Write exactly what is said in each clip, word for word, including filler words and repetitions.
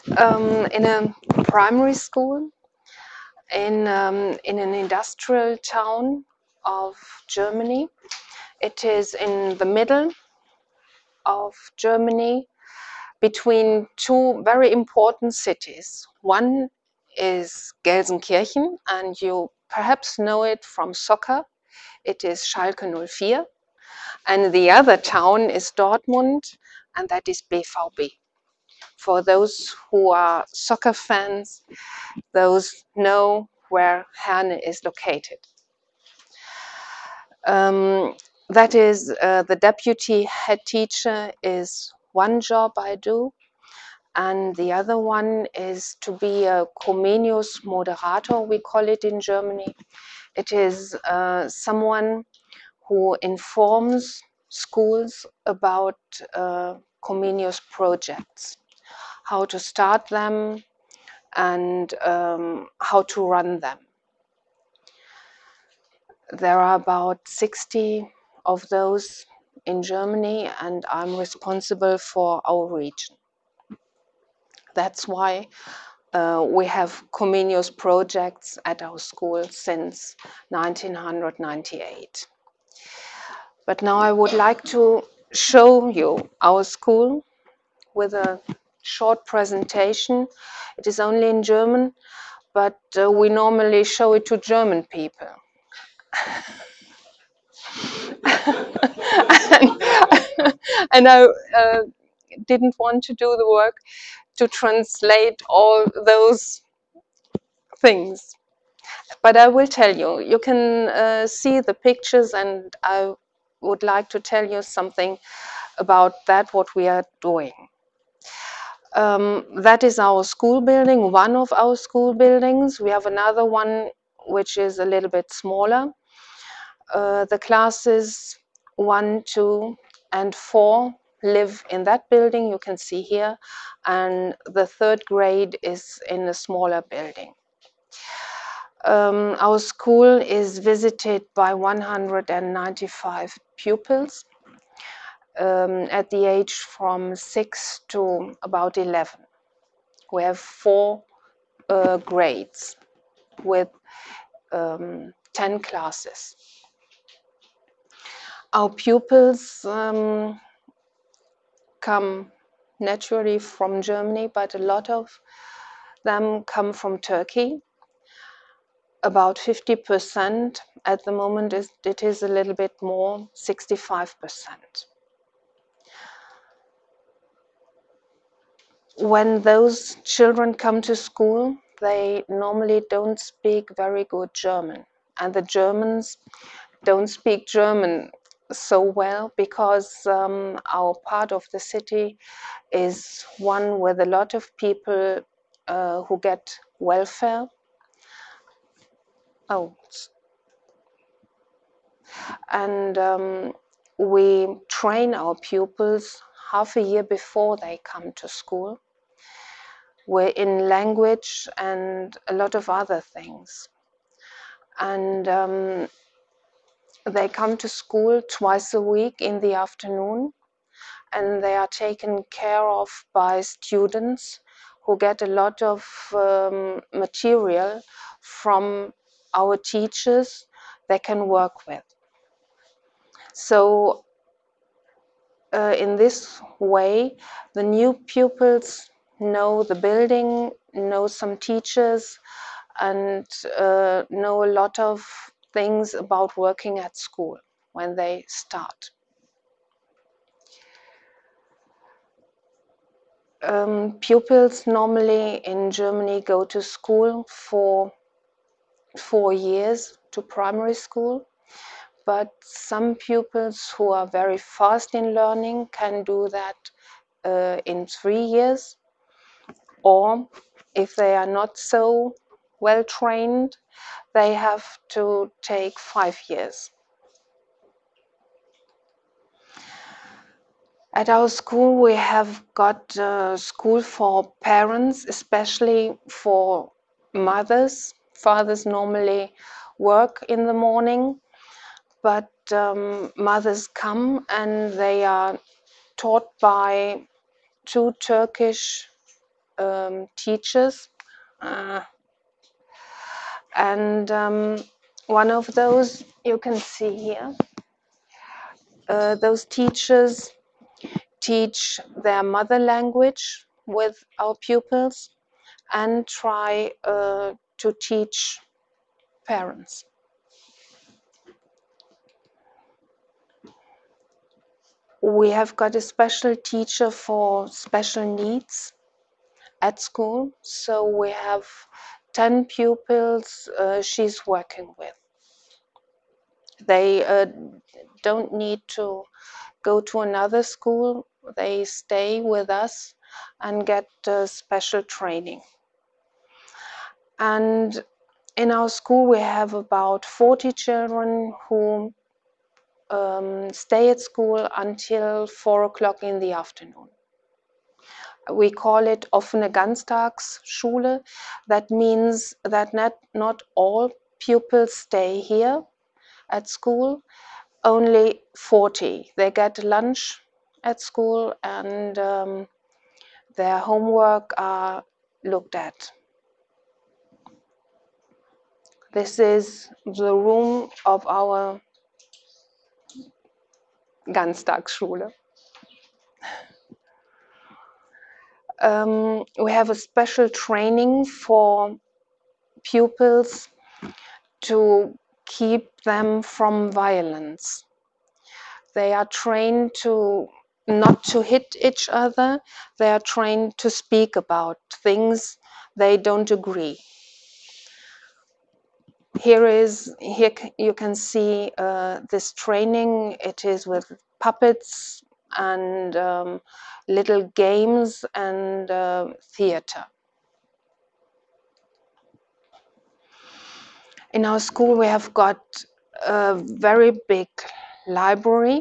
um, in a primary school in um, in an industrial town of Germany. It is in the middle of Germany between two very important cities. One is Gelsenkirchen, and you perhaps know it from soccer. It is Schalke oh four. And the other town is Dortmund, and that is B V B. For those who are soccer fans, those know where Herne is located. Um, that is, uh, the deputy head teacher is one job I do, and the other one is to be a Comenius Moderator, we call it in Germany. It is uh, someone who informs schools about uh, Comenius projects, how to start them, and um, how to run them. There are about sixty of those in Germany, and I'm responsible for our region. That's why uh, we have Comenius projects at our school since nineteen ninety-eight. But now I would like to show you our school with a short presentation. It is only in German, but uh, we normally show it to German people. and, and I uh, didn't want to do the work to translate all those things. But I will tell you, you can uh, see the pictures, and I would like to tell you something about that, what we are doing. Um, that is our school building, one of our school buildings. We have another one which is a little bit smaller. Uh, the classes one, two, and four live in that building, you can see here, and the third grade is in a smaller building. Um, our school is visited by one hundred ninety-five pupils um, at the age from six to about eleven. We have four uh, grades with um, ten classes. Our pupils um, come naturally from Germany, but a lot of them come from Turkey. About fifty percent at the moment, is, it is a little bit more, sixty-five percent. When those children come to school, they normally don't speak very good German. And the Germans don't speak German so well because um, our part of the city is one with a lot of people uh, who get welfare. Oh, and um, we train our pupils half a year before they come to school. We're in language and a lot of other things. And um, they come to school twice a week in the afternoon, and they are taken care of by students who get a lot of um, material from our teachers they can work with. So uh, in this way, the new pupils know the building, know some teachers, and uh, know a lot of things about working at school when they start. Um, pupils normally in Germany go to school for four years to primary school, but some pupils who are very fast in learning can do that uh, in three years, or if they are not so well trained, they have to take five years. At our school, we have got a school for parents, especially for mothers. Fathers normally work in the morning, but um, mothers come and they are taught by two Turkish um, teachers, uh, and um, one of those you can see here. Uh, those teachers teach their mother language with our pupils and try uh, to teach parents. We have got a special teacher for special needs at school, so we have ten pupils uh, she's working with. They uh, don't need to go to another school, they stay with us and get uh, special training. And in our school, we have about forty children who um, stay at school until four o'clock in the afternoon. We call it offene Ganztagsschule. That means that not, not all pupils stay here at school, only forty. They get lunch at school and um, their homework are looked at. This is the room of our Ganztagsschule. Um, we have a special training for pupils to keep them from violence. They are trained to not to hit each other. They are trained to speak about things they don't agree. Here is here you can see uh, this training. It is with puppets and um, little games and uh, theater. In our school, we have got a very big library,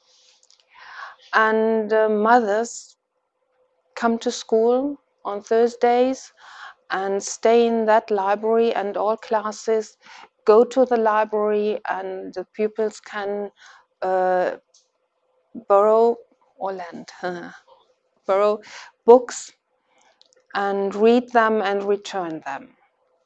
and uh, mothers come to school on Thursdays and stay in that library, and all classes go to the library, and the pupils can uh, borrow or lend, borrow books and read them and return them.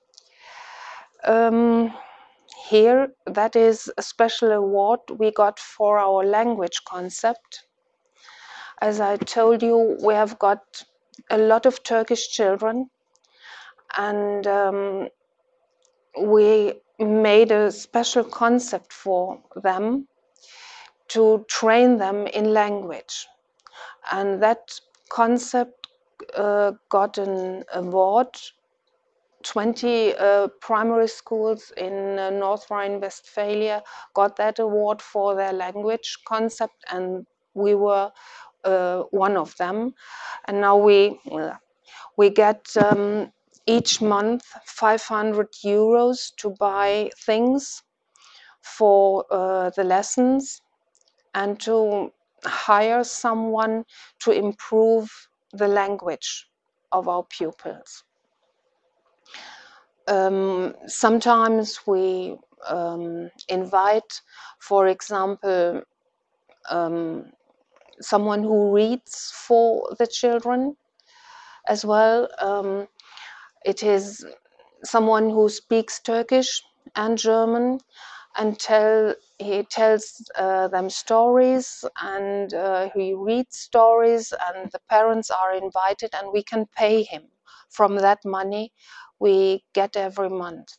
Um, here, that is a special award we got for our language concept. As I told you, we have got a lot of Turkish children, and um, we made a special concept for them to train them in language. And that concept uh, got an award. twenty uh, primary schools in uh, North Rhine-Westphalia got that award for their language concept, and we were uh, one of them. And now we uh, we get um, each month five hundred euros to buy things for uh, the lessons and to hire someone to improve the language of our pupils. Um, sometimes we um, invite, for example, um, someone who reads for the children as well. Um, it is someone who speaks Turkish and German, and tell he tells uh, them stories, and uh, he reads stories, and the parents are invited, and we can pay him from that money we get every month.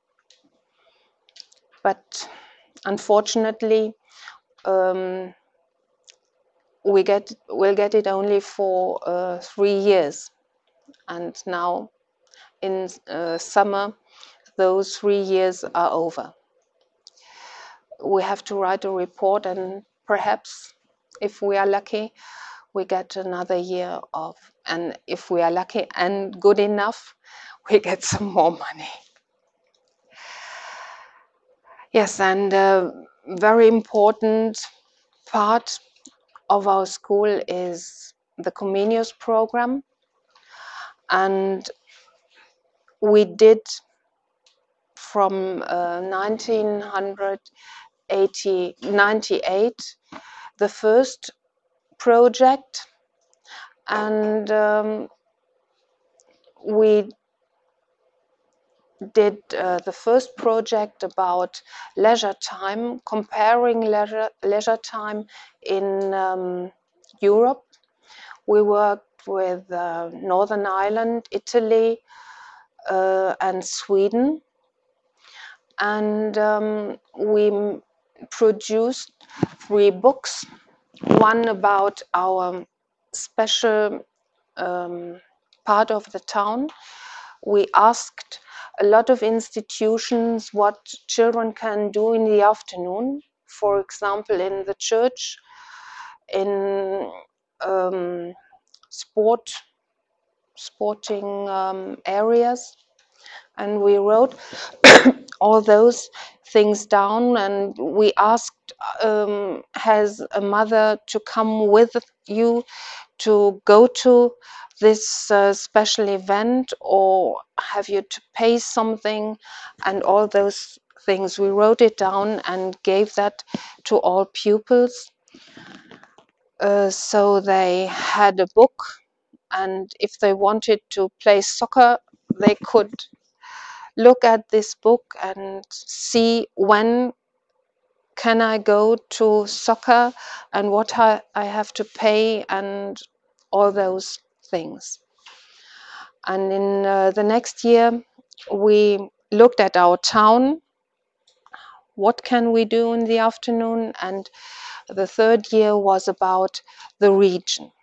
But unfortunately, um, we get we'll get it only for uh, three years, and now in uh, summer those three years are over. We have to write a report, and perhaps, if we are lucky, we get another year of, and if we are lucky and good enough, we get some more money. Yes, and a very important part of our school is the Comenius program, and we did from uh, nineteen ninety-eight the first project, and um, we did uh, the first project about leisure time, comparing leisure, leisure time in um, Europe. We worked with uh, Northern Ireland, Italy, uh, and Sweden. And um, we produced three books, one about our special um, part of the town. We asked a lot of institutions what children can do in the afternoon, for example, in the church, in um, sport, sporting um, areas. And we wrote all those things down, and we asked, um, has a mother to come with you to go to this uh, special event, or have you to pay something, and all those things. We wrote it down and gave that to all pupils, uh, so they had a book, and if they wanted to play soccer, they could look at this book and see when can I go to soccer and what I, I have to pay and all those things. And in uh, the next year, we looked at our town. What can we do in the afternoon? And the third year was about the region.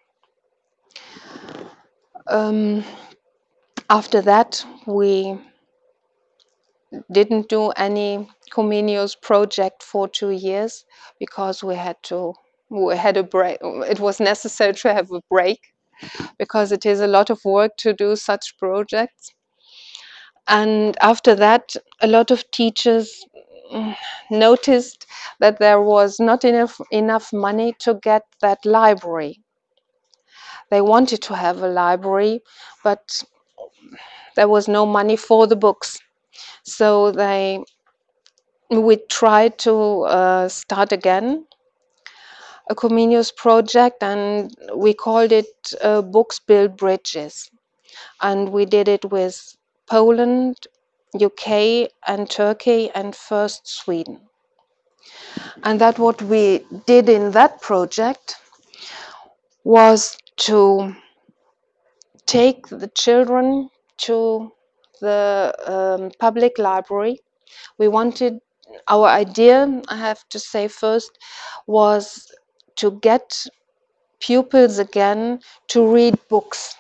Um, after that, we didn't do any Comenius project for two years because we had to we had a break. It was necessary to have a break because it is a lot of work to do such projects. And after that, a lot of teachers mm, noticed that there was not enough enough money to get that library. They wanted to have a library, but there was no money for the books. So they we tried to uh, start again a Comenius project, and we called it uh, Books Build Bridges. And we did it with Poland, U K, and Turkey, and first Sweden. And that what we did in that project was to take the children to the um, public library. We wanted, our idea, I have to say first, was to get pupils again to read books.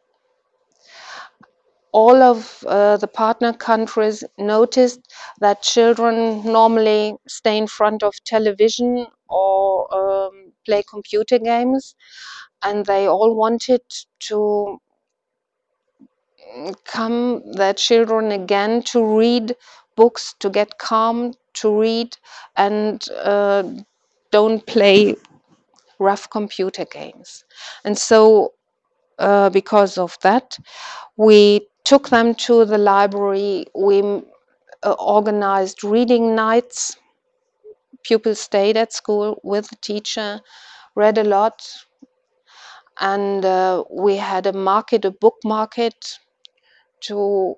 All of uh, the partner countries noticed that children normally stay in front of television or um, play computer games, and they all wanted to come their children again to read books, to get calm, to read, and uh, don't play rough computer games. And so uh, because of that, we took them to the library. We uh, organized reading nights. Pupils stayed at school with the teacher, read a lot, and uh, we had a market, a book market, to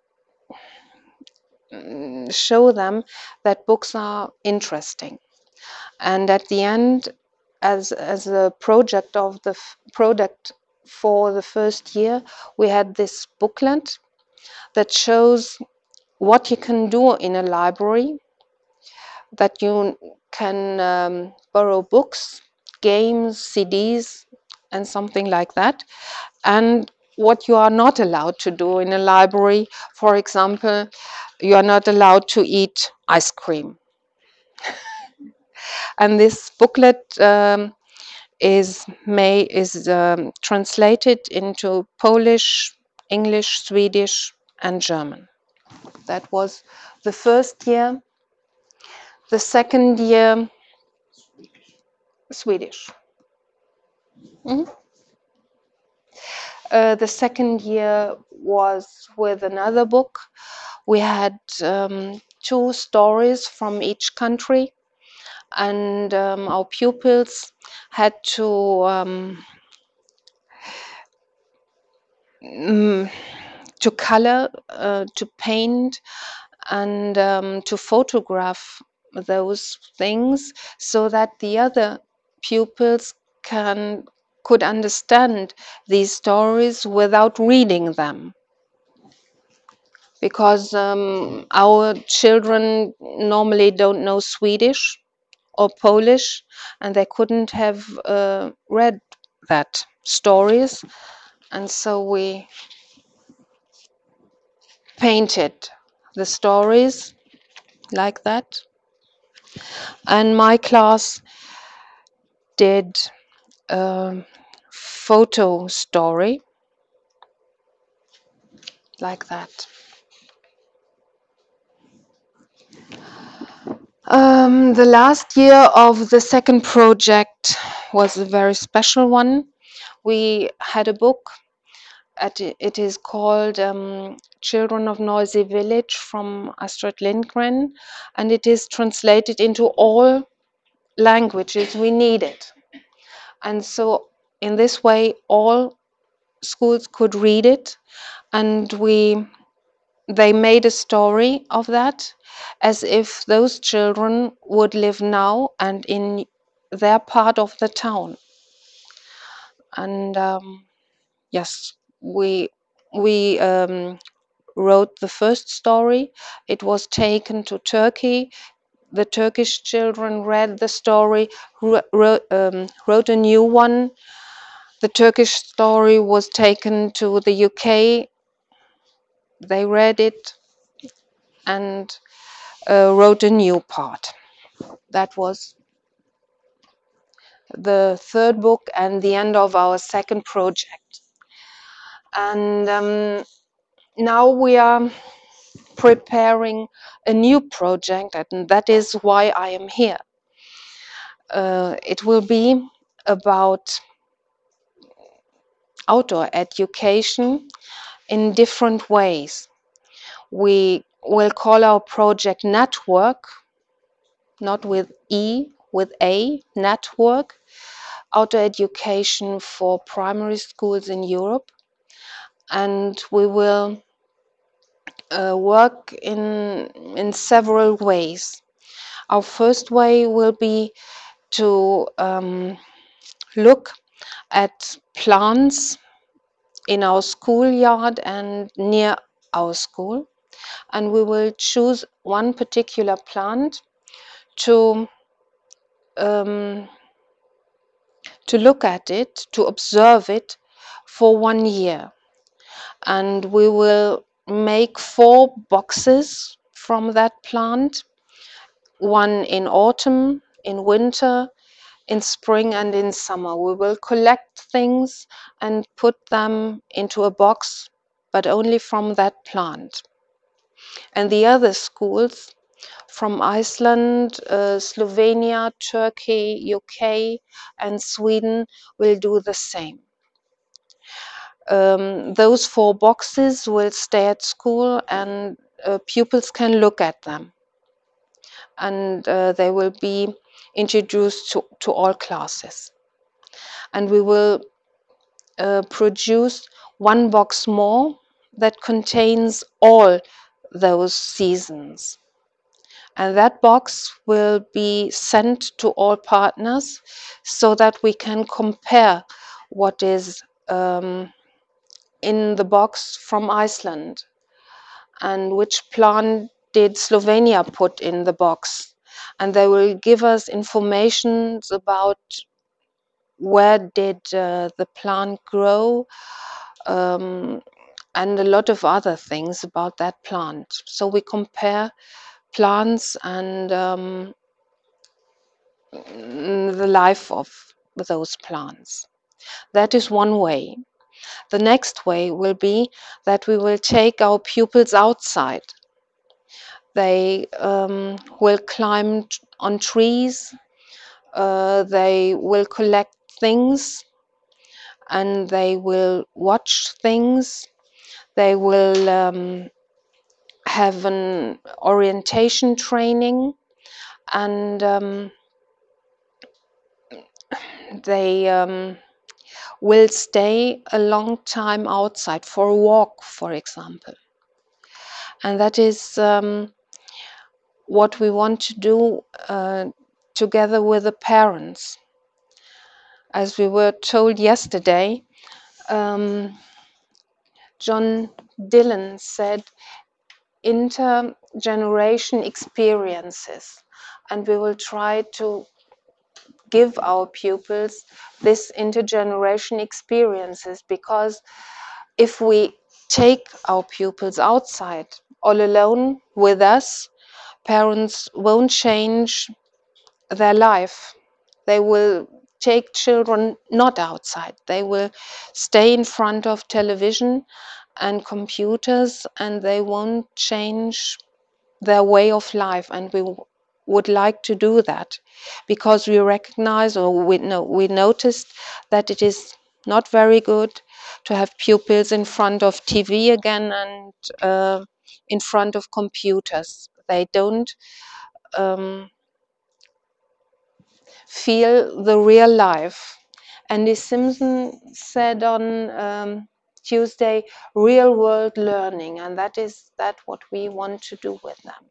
mm, show them that books are interesting. And at the end, as as a project of the f- product for the first year, we had this booklet that shows what you can do in a library, that you can um, borrow books, games, C Ds, and something like that, and what you are not allowed to do in a library. For example, you are not allowed to eat ice cream. And this booklet um, is may is um, translated into Polish, English, Swedish, and German. That was the first year. The second year, Swedish. Mhm. Uh, the second year was with another book. We had um, two stories from each country, and um, our pupils had to um, mm, to color, uh, to paint, and um, to photograph those things, so that the other pupils can could understand these stories without reading them, because um, our children normally don't know Swedish or Polish, and they couldn't have uh, read that stories, and so we painted the stories like that. And my class did a photo story like that. Um, the last year of the second project was a very special one. We had a book. At, it is called um, Children of Noisy Village from Astrid Lindgren, and it is translated into all languages we needed. And so in this way, all schools could read it, and we they made a story of that, as if those children would live now and in their part of the town. And um, yes, we we um, wrote the first story. It was taken to Turkey. The Turkish children read the story, wrote, um, wrote a new one. The Turkish story was taken to the U K. They read it and uh, wrote a new part. That was the third book and the end of our second project. And um, now we are preparing a new project, and that is why I am here. Uh, it will be about outdoor education in different ways. We will call our project Network, not with E, with A, Network, outdoor education for primary schools in Europe. And we will uh, work in, in several ways. Our first way will be to um, look at plants in our schoolyard and near our school, and we will choose one particular plant to um, to look at it, to observe it for one year. And we will make four boxes from that plant, one in autumn, in winter, in spring, and in summer. We will collect things and put them into a box, but only from that plant. And the other schools from Iceland, uh, Slovenia, Turkey, U K, and Sweden will do the same. Um, those four boxes will stay at school, and uh, pupils can look at them, and uh, they will be introduced to, to all classes. And we will uh, produce one box more that contains all those seasons. And that box will be sent to all partners so that we can compare what is um, in the box from Iceland and which plant did Slovenia put in the box. And they will give us information about where did uh, the plant grow, um, and a lot of other things about that plant. So we compare plants and um, the life of those plants. That is one way. The next way will be that we will take our pupils outside. They um, will climb on trees, uh, they will collect things, and they will watch things. They will um, have an orientation training, and um, they um, will stay a long time outside for a walk, for example. And that is um, what we want to do uh, together with the parents. As we were told yesterday, um, John Dillon said intergeneration experiences, and we will try to give our pupils this intergeneration experiences, because if we take our pupils outside all alone with us, parents won't change their life. They will take children not outside. They will stay in front of television and computers, and they won't change their way of life. And we w- would like to do that, because we recognize, or we know, we noticed that it is not very good to have pupils in front of T V again and uh, in front of computers. They don't um, feel the real life. Andy Simpson said on um, Tuesday, real world learning, and that is that what we want to do with them.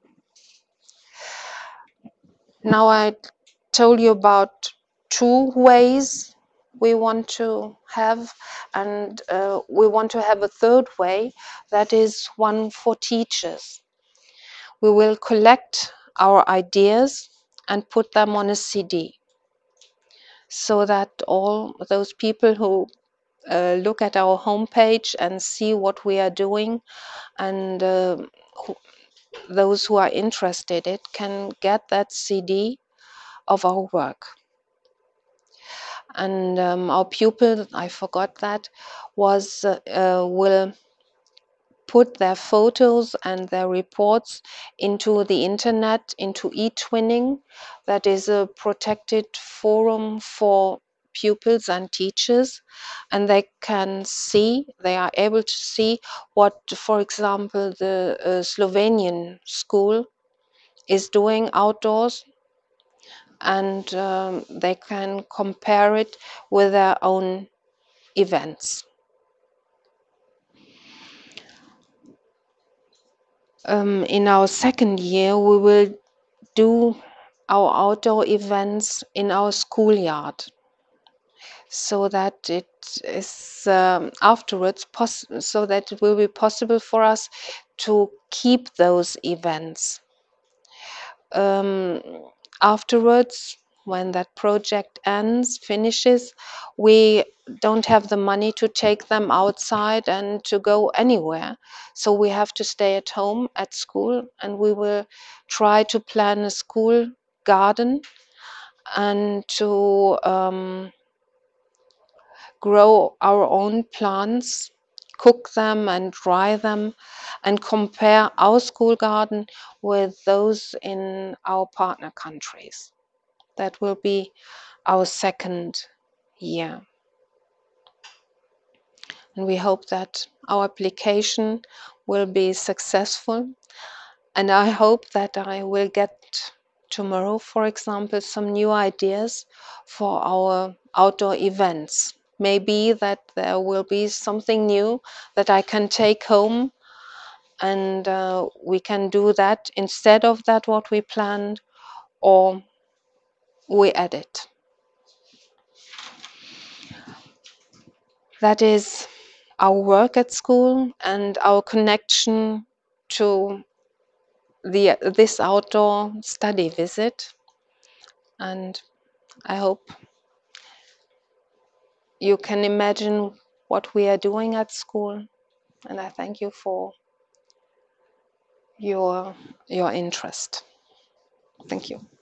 Now I told you about two ways we want to have, and uh, we want to have a third way, that is one for teachers. We will collect our ideas and put them on a C D, so that all those people who uh, look at our homepage and see what we are doing, and uh, who, those who are interested it can get that C D of our work. And um, our pupil, I forgot that, was uh, uh, will put their photos and their reports into the internet, into eTwinning. That is a protected forum for pupils and teachers, and they can see, they are able to see what, for example, the uh, Slovenian school is doing outdoors, and um, they can compare it with their own events. Um, in our second year, we will do our outdoor events in our schoolyard, so that it is um, afterwards pos- so that it will be possible for us to keep those events. Um, afterwards, when that project ends, finishes, we don't have the money to take them outside and to go anywhere. So we have to stay at home at school, and we will try to plan a school garden and to um, grow our own plants, cook them and dry them, and compare our school garden with those in our partner countries. That will be our second year. And we hope that our application will be successful. And I hope that I will get tomorrow, for example, some new ideas for our outdoor events. Maybe that there will be something new that I can take home, and uh, we can do that instead of that what we planned, or we add it. That is our work at school and our connection to the this outdoor study visit. And I hope you can imagine what we are doing at school, and I thank you for your your interest. Thank you.